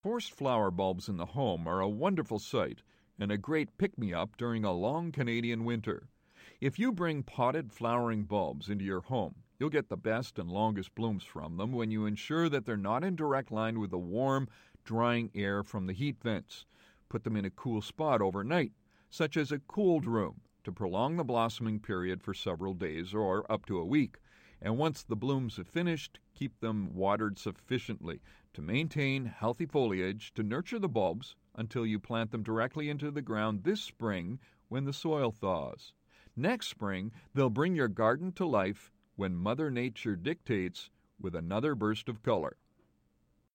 Forced flower bulbs in the home are a wonderful sight and a great pick-me-up during a long Canadian winter. If you bring potted flowering bulbs into your home, you'll get the best and longest blooms from them when you ensure that they're not in direct line with the warm, drying air from the heat vents. Put them in a cool spot overnight, such as a cooled room, to prolong the blossoming period for several days or up to a week. And once the blooms have finished, keep them watered sufficiently to maintain healthy foliage to nurture the bulbs until you plant them directly into the ground this spring when the soil thaws. Next spring, they'll bring your garden to life when Mother Nature dictates with another burst of color.